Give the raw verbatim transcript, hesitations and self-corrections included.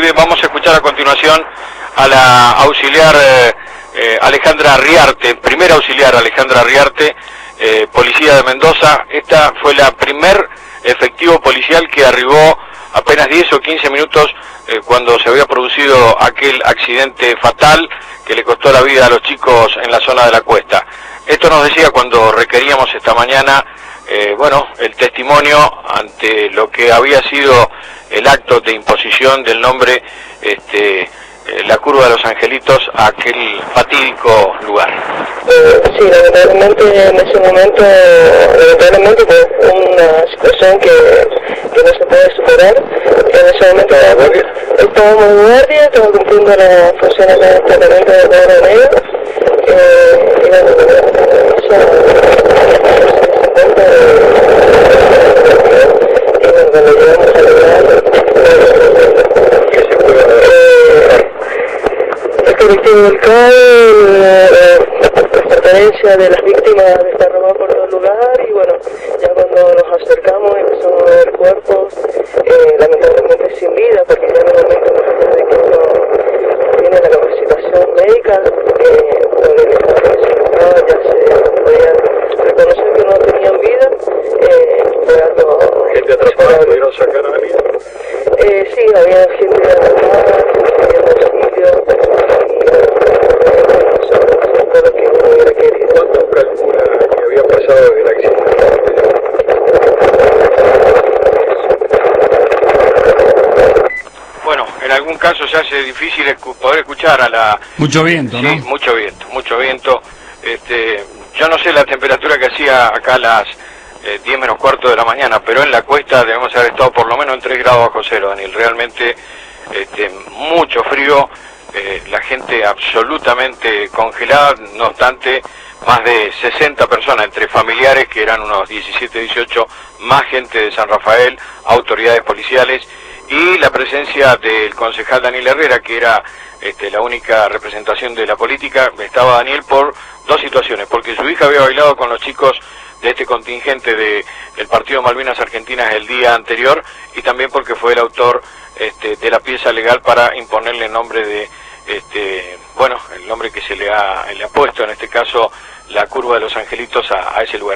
bien, vamos a escuchar a continuación a la auxiliar eh, eh, Alejandra Riarte, primera auxiliar Alejandra Riarte, eh, policía de Mendoza. Esta fue la primer efectivo policial que arribó apenas diez o quince minutos eh, cuando se había producido aquel accidente fatal que le costó la vida a los chicos en la zona de la Cuesta. Esto nos decía cuando requeríamos esta mañana, eh, bueno, el testimonio ante lo que había sido el acto de imposición del nombre, este, eh, la curva de los Angelitos, a aquel fatídico lugar. Eh, sí, lamentablemente en ese momento, lamentablemente fue una situación que, que no se puede superar. En ese momento estábamos en guardia, estaba cumpliendo las funciones de tratamiento de cuadro negro. Eh, y bueno, esa, y bueno, cuando llegamos al lugar, ¿qué se puede ver? El colectivo del C A E, la pertenencia de las víctimas está robada por todo el lugar, y bueno, ya cuando nos acercamos empezamos a ver cuerpos, eh, lamentablemente sin vida, porque ya en el momento más allá de que no tiene la capacitación médica, eh, por el estado que se encontraba ya se podía reconocer que no tenían vida. eh, fue algo... ¿Gente atrapada? ¿Pudieron sacar a alguien? Eh, sí, había gente atrapada, gente pidiendo auxilio, ¿Cuánto calcula que había pasado el accidente? Bueno, en algún caso se hace difícil escu poder escuchar a la... Mucho viento, ¿no? Sí, mucho viento, mucho viento. Este, yo no sé la temperatura que hacía acá a las eh, diez menos cuarto de la mañana, pero en la Cuesta debemos haber estado por lo menos en tres grados bajo cero, Daniel. Realmente este, mucho frío. Eh, la gente absolutamente congelada, no obstante, más de sesenta personas, entre familiares, que eran unos diecisiete, dieciocho, más gente de San Rafael, autoridades policiales, y la presencia del concejal Daniel Herrera, que era este, la única representación de la política. Estaba Daniel por dos situaciones: porque su hija había bailado con los chicos de este contingente de, del Partido Malvinas Argentinas el día anterior, y también porque fue el autor este, de la pieza legal para imponerle el nombre de, este, bueno, el nombre que se le ha, le ha puesto, en este caso, la curva de los Angelitos, a, a ese lugar.